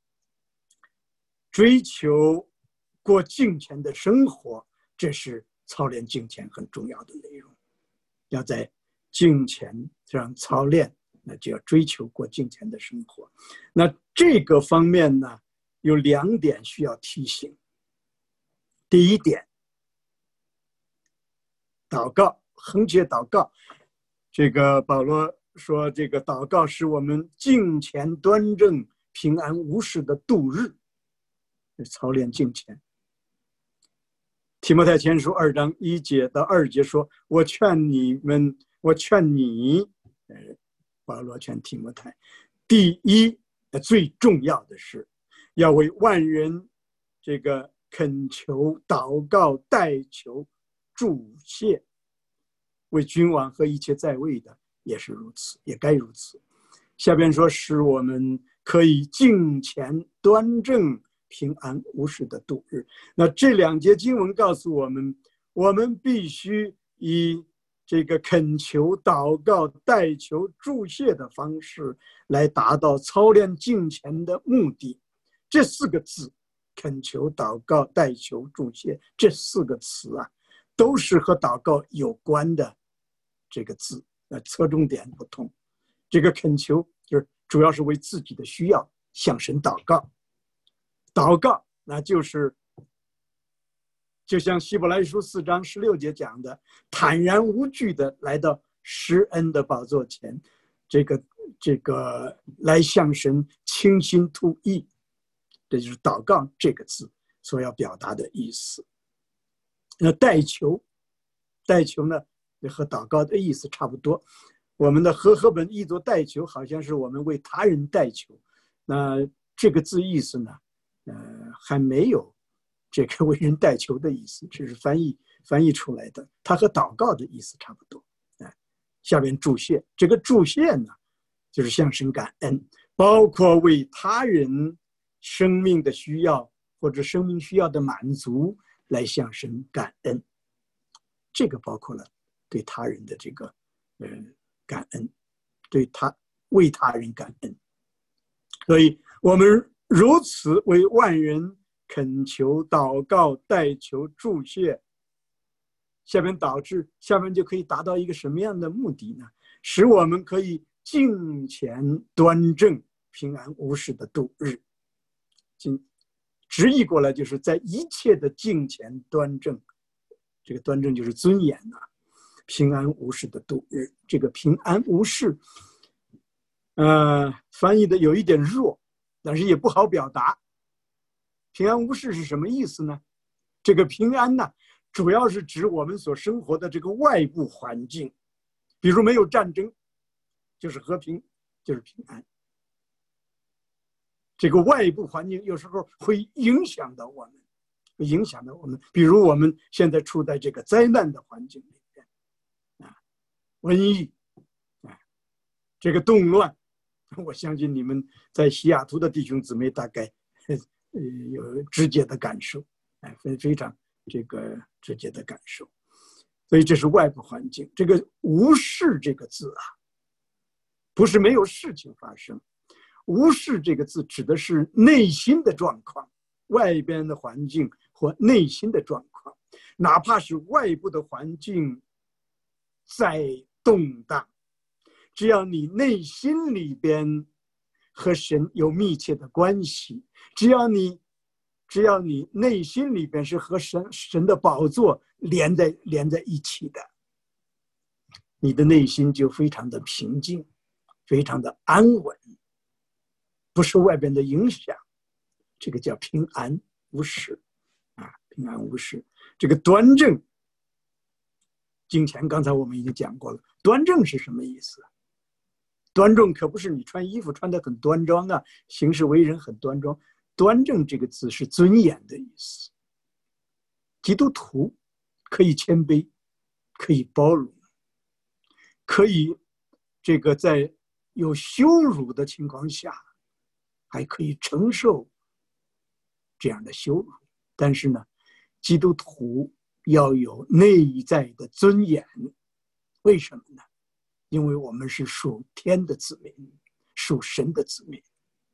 追求过敬虔的生活，这是操练敬虔很重要的内容。要在敬虔上操练，那就要追求过敬虔的生活。那这个方面呢，有2点需要提醒。第一点，祷告，恒切祷告。这个保罗说，这个祷告是我们敬虔端正、平安无事的度日，操练敬虔。提摩太前书2章1节到2节说：我劝你，保罗劝提摩太，第一最重要的是要为万人这个恳求、祷告、代求、祝谢，为君王和一切在位的也是如此，也该如此。下边说，使我们可以敬虔端正、平安无事的度日。那这2节经文告诉我们，我们必须以这个恳求、祷告、代求、祝谢的方式来达到操练敬虔的目的。这4个字，恳求、祷告、代求、祝谢，这4个词啊，都是和祷告有关的这个字，侧重点不同。这个恳求就是主要是为自己的需要向神祷告，祷告那就是就像希伯来书4章16节讲的，坦然无惧的来到施恩的宝座前，这个来向神倾心吐意，这就是祷告这个字所要表达的意思。 代求，代求呢和祷告的意思差不多。我们的和合本译作代求，好像是我们为他人代求。那这个字意思呢，还没有这个为人代求的意思，这是翻译出来的。它和祷告的意思差不多。下边祝谢，这个祝谢呢，就是向神感恩，包括为他人生命的需要或者生命需要的满足来向神感恩。这个包括了对他人的这个感恩，为他人感恩。所以我们如此为万人恳求、祷告、代求、祝谢，下面就可以达到一个什么样的目的呢？使我们可以敬虔端正、平安无事的度日。直译过来就是在一切的敬虔端正，这个端正就是尊严啊，平安无事的度日。这个平安无事，翻译的有一点弱，但是也不好表达。平安无事是什么意思呢？这个平安呢，主要是指我们所生活的这个外部环境，比如没有战争，就是和平，就是平安。这个外部环境有时候会影响到我们，比如我们现在处在这个灾难的环境里面，瘟疫，这个动乱，我相信你们在西雅图的弟兄姊妹大概有直接的感受，非常这个直接的感受。所以这是外部环境。这个无事这个字啊，不是没有事情发生。无事这个字指的是内心的状况，外边的环境或内心的状况，哪怕是外部的环境在动荡，只要你内心里边和神有密切的关系，只要你内心里边是和神的宝座连在一起的，你的内心就非常的平静，非常的安稳，不受外边的影响。这个叫平安无事平安无事。这个端正，敬虔刚才我们已经讲过了，端正是什么意思？端正可不是你穿衣服穿得很端庄啊，行事为人很端庄。端正这个字是尊严的意思。基督徒可以谦卑，可以包容，可以这个在有羞辱的情况下还可以承受这样的羞辱。但是呢，基督徒要有内在的尊严。为什么呢？因为我们是属天的子民，属神的子民。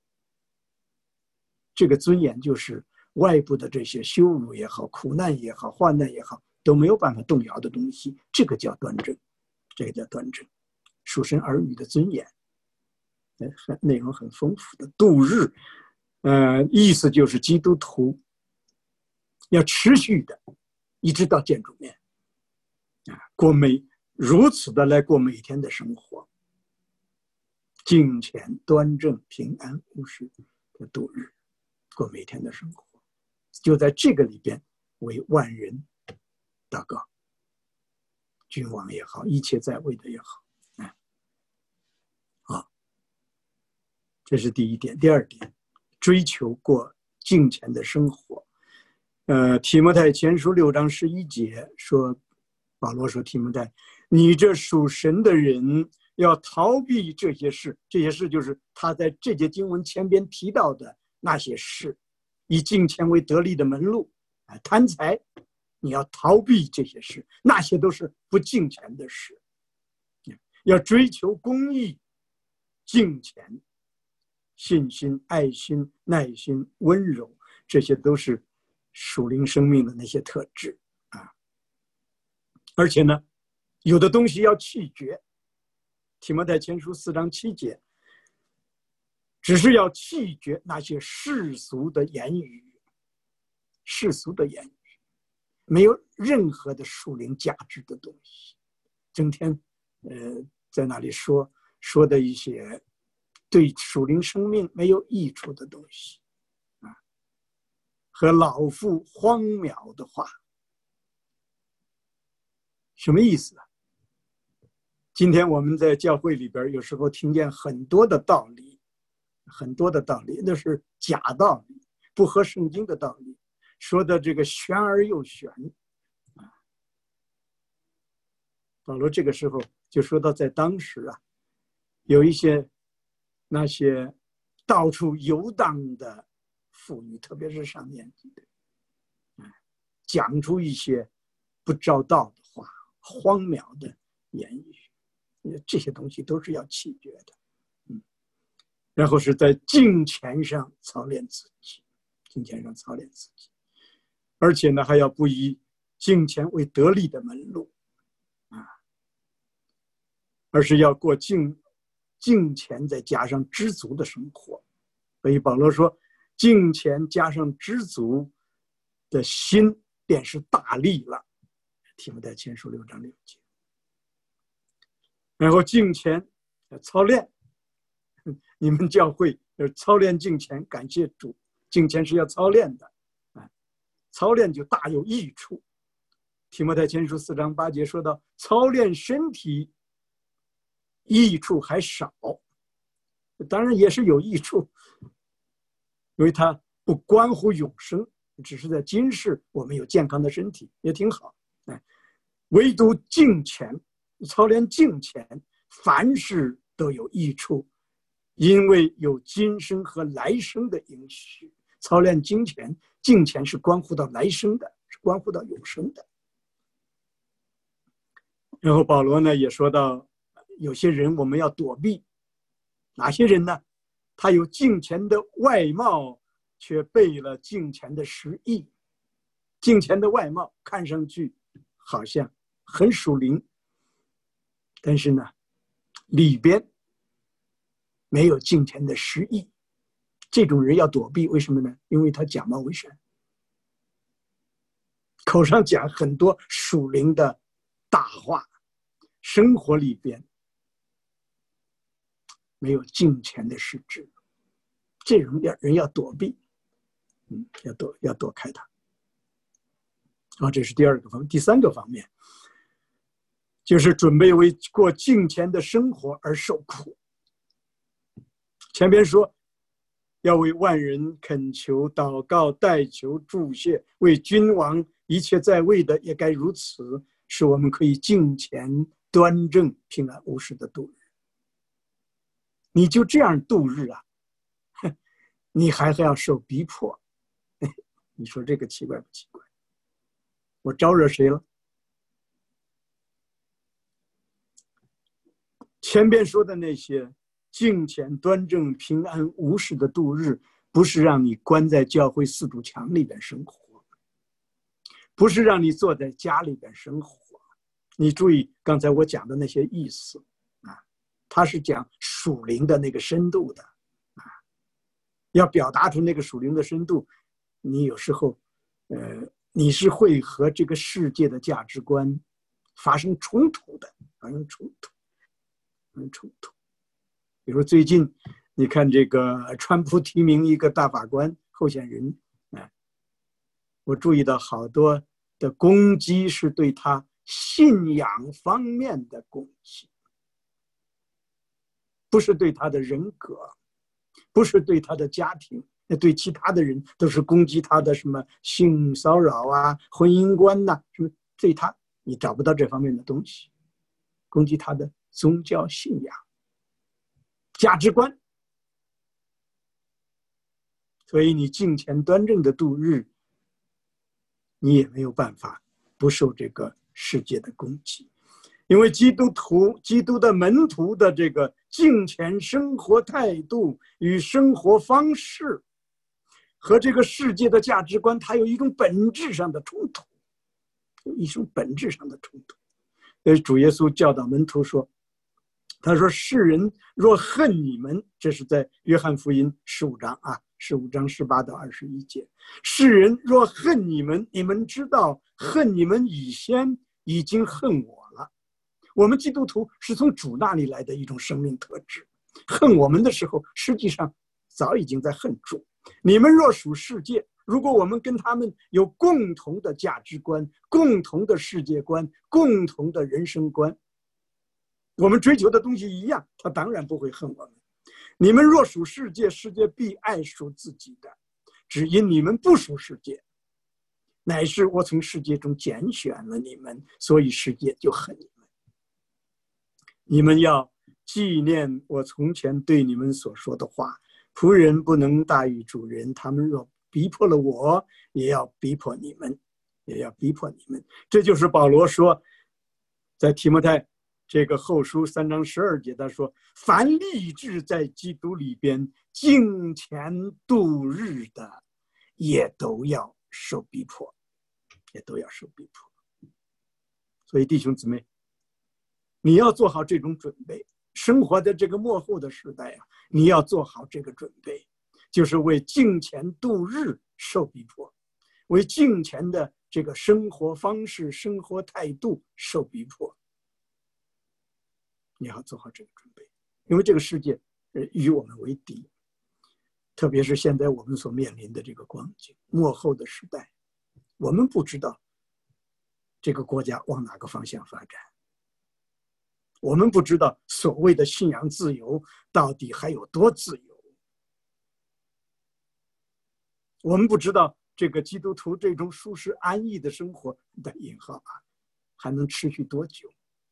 这个尊严就是外部的这些羞辱也好，苦难也好，患难也好，都没有办法动摇的东西。这个叫端正，这个叫端正。属神儿女的尊严，内容很丰富的度日，意思就是基督徒要持续的，一直到见主面，如此的来过每天的生活，敬虔端正、平安无事的度日，过每天的生活。就在这个里边为万人祷告，君王也好，一切在位的也好。这是第一点。第二点，追求过敬虔的生活。提摩太前书6章11节说，保罗说，提摩太，你这属神的人要逃避这些事。这些事就是他在这节经文前边提到的那些事，以敬虔为得利的门路。贪财，你要逃避这些事，那些都是不敬虔的事。要追求公义、敬虔、信心、爱心、耐心、温柔，这些都是属灵生命的那些特质而且呢，有的东西要弃绝。提摩太前书4章7节，只是要弃绝那些世俗的言语，没有任何的属灵价值的东西，整天在那里说的一些对属灵生命没有益处的东西和老妇荒谬的话， 什么意思啊？今天我们在教会里边有时候听见很多的道理，那是假道理，不合圣经的道理，说的这个玄而又玄啊。保罗这个时候就说到，在当时啊，有一些那些到处游荡的妇女，特别是上年纪的，讲出一些不照道的话，荒谬的言语，这些东西都是要弃绝的。然后是在敬虔上操练自己，而且呢，还要不以敬虔为得利的门路啊，而是要过敬虔再加上知足的生活。所以保罗说，敬虔加上知足的心，便是大利了。提摩太前书6章6节。然后敬虔操练，你们教会操练敬虔，感谢主，敬虔是要操练的，操练就大有益处。提摩太前书4章8节说到，操练身体益处还少，当然也是有益处，因为它不关乎永生，只是在今世我们有健康的身体也挺好。唯独敬虔，操练敬虔，凡事都有益处，因为有今生和来生的应许。操练敬虔是关乎到来生的，是关乎到永生的。然后保罗呢也说到，有些人我们要躲避，哪些人呢？他有敬虔的外貌，却背了敬虔的实意。敬虔的外貌看上去好像很属灵，但是呢，里边没有敬虔的实意。这种人要躲避，为什么呢？因为他假冒为善，口上讲很多属灵的大话，生活里边没有敬虔的实质，这种人要躲避，要躲开他。这是第二个方面。第三个方面，就是准备为过敬虔的生活而受苦。前边说要为万人恳求、祷告、代求、祝谢，为君王一切在位的也该如此，使我们可以敬虔、端正、平安无事的度日。你就这样度日啊？你还要受逼迫？你说这个奇怪不奇怪？我招惹谁了？前边说的那些敬虔、端正、平安无事的度日，不是让你关在教会4堵墙里边生活，不是让你坐在家里边生活。你注意刚才我讲的那些意思啊，他是讲属灵的那个深度的啊，要表达出那个属灵的深度，你有时候你是会和这个世界的价值观发生冲突的，比如最近你看这个川普提名一个大法官候选人，我注意到好多的攻击是对他信仰方面的攻击，不是对他的人格，不是对他的家庭，对其他的人都是攻击他的什么性骚扰啊、婚姻观呐，什么对他你找不到这方面的东西，攻击他的宗教信仰、价值观。所以你敬虔端正的度日，你也没有办法不受这个世界的攻击。因为基督的门徒的这个敬虔生活态度与生活方式和这个世界的价值观，它有一种本质上的冲突，主耶稣教导门徒说，他说世人若恨你们，这是在约翰福音15章15章18到21节，世人若恨你们，你们知道恨你们以先已经恨我了。我们基督徒是从主那里来的一种生命特质，恨我们的时候，实际上早已经在恨主。你们若属世界， 如果我们跟他们有共同的价值观、共同的世界观、共同的人生观，我们追求的东西一样，他当然不会恨我们。你们若属世界，世界必爱属自己的；只因你们不属世界，乃是我从世界中拣选了你们，所以世界就恨你们。你们要纪念我从前对你们所说的话：仆人不能大于主人，他们若逼迫了我，也要逼迫你们，也要逼迫你们。这就是保罗说，在提摩太这个后书3章12节，他说：凡立志在基督里边敬虔度日的，也都要受逼迫，也都要受逼迫。所以弟兄姊妹，你要做好这种准备。生活在这个末后的时代啊，你要做好这个准备，就是为敬虔度日受逼迫，为敬虔的这个生活方式、生活态度受逼迫。你要做好这个准备，因为这个世界与我们为敌，特别是现在我们所面临的这个光景，末后的时代，我们不知道这个国家往哪个方向发展。我们不知道所谓的信仰自由到底还有多自由，我们不知道这个基督徒这种舒适安逸的生活的引号啊，还能持续多久，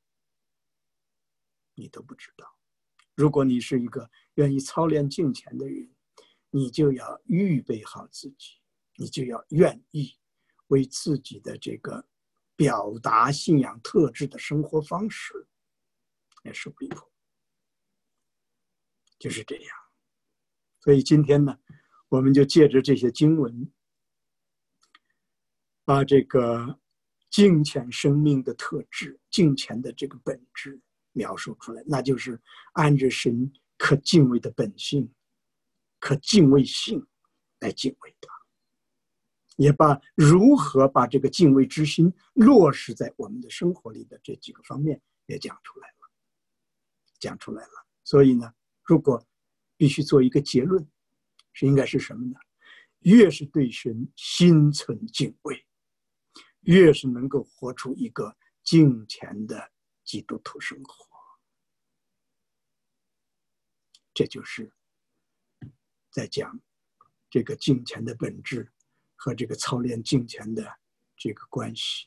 你都不知道。如果你是一个愿意操练敬虔的人，你就要预备好自己，你就要愿意为自己的这个表达信仰特质的生活方式来受逼迫，就是这样。所以今天呢，我们就借着这些经文，把这个敬虔生命的特质、敬虔的这个本质描述出来，那就是按着神可敬畏的本性、可敬畏性来敬畏他，也把如何把这个敬畏之心落实在我们的生活里的这几个方面也讲出来了。所以呢，如果必须做一个结论，是应该是什么呢？越是对神心存敬畏，越是能够活出一个敬虔的基督徒生活。这就是在讲这个敬虔的本质和这个操练敬虔的这个关系。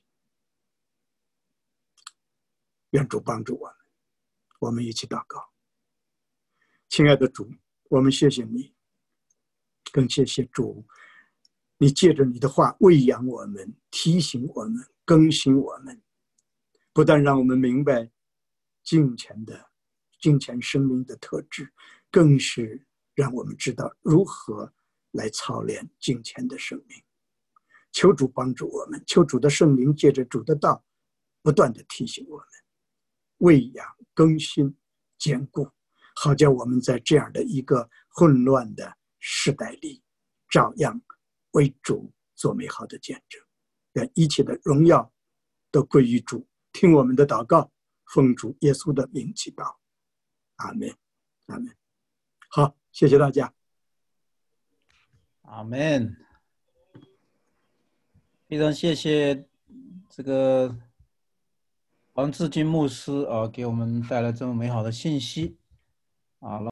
愿主帮助我们，我们一起祷告。亲爱的主，我们谢谢你，更谢谢主，你借着你的话喂养我们，提醒我们，更新我们，不但让我们明白敬虔生命的特质，更是让我们知道如何来操练敬虔的生命。求主帮助我们，求主的圣灵借着主的道不断的提醒我们，喂养、更新、坚固，好叫我们在这样的一个混乱的时代里，照样为主做美好的见证。愿一切的荣耀都归于主。听我们的祷告，奉主耶稣的名祈祷，阿们，阿们。好，谢谢大家。 阿们。非常谢谢这个王志军牧师给我们带来这么美好的信息啊。